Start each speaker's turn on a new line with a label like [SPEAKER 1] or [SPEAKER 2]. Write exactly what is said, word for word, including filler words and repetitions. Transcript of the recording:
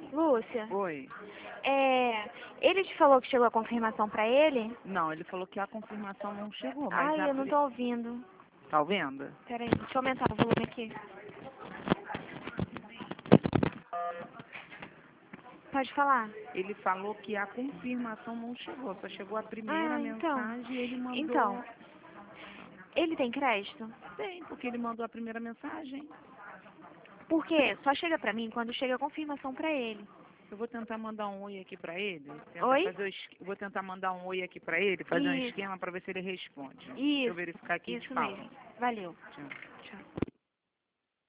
[SPEAKER 1] Lúcia,
[SPEAKER 2] Oi.
[SPEAKER 1] é, ele te falou que chegou a confirmação pra ele?
[SPEAKER 2] Não, ele falou que a confirmação não chegou, mas
[SPEAKER 1] Ai,
[SPEAKER 2] a...
[SPEAKER 1] eu não tô ouvindo.
[SPEAKER 2] Tá ouvindo?
[SPEAKER 1] Peraí, deixa eu aumentar o volume aqui. Pode falar.
[SPEAKER 2] Ele falou que a confirmação não chegou, só chegou a primeira
[SPEAKER 1] Ah, então.
[SPEAKER 2] mensagem e ele mandou...
[SPEAKER 1] Então, ele tem crédito?
[SPEAKER 2] Tem, porque ele mandou a primeira mensagem.
[SPEAKER 1] Porque só chega pra mim quando chega a confirmação pra ele.
[SPEAKER 2] Eu vou tentar mandar um oi aqui pra ele. Tentar
[SPEAKER 1] Oi?
[SPEAKER 2] fazer o esque- Vou tentar mandar um oi aqui pra ele, fazer um
[SPEAKER 1] Isso.
[SPEAKER 2] esquema pra ver se ele responde. Deixa eu
[SPEAKER 1] Isso,
[SPEAKER 2] verificar aqui e te
[SPEAKER 1] isso
[SPEAKER 2] falo.
[SPEAKER 1] mesmo. Valeu.
[SPEAKER 2] Tchau.
[SPEAKER 1] Tchau.